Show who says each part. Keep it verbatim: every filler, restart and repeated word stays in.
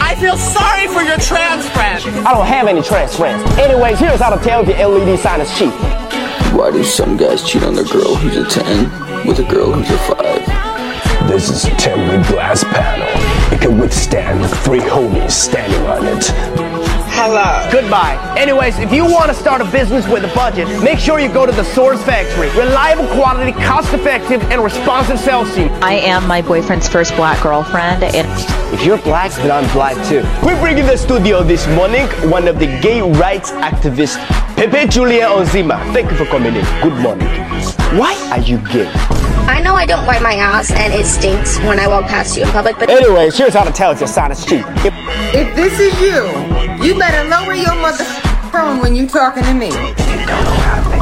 Speaker 1: I feel sorry for your trans friend.
Speaker 2: I don't have any trans friends. Anyways, here's how to tell if your L E D sign is cheap.
Speaker 3: Why do some guys cheat on their girl who's a ten with a girl who's a five?
Speaker 4: This is a temporary glass panel. It can withstand three homies standing on it.
Speaker 1: Hello.
Speaker 2: Goodbye. Anyways, if you want to start a business with a budget, make sure you go to the Source Factory. Reliable quality, cost-effective, and responsive sales team.
Speaker 5: I am my boyfriend's first black girlfriend. And
Speaker 2: if you're black, then I'm black too. We bring in the studio this morning one of the gay rights activists, Pepe Julia Ozima. Thank you for coming in. Good morning. Why are you gay?
Speaker 6: I know I don't wipe my ass and it stinks when I walk past you in public, but
Speaker 2: anyways, here's how to tell if your sign is cheap. If,
Speaker 7: if this is you, you better lower your mother phone when you talking to me.
Speaker 2: You don't know how to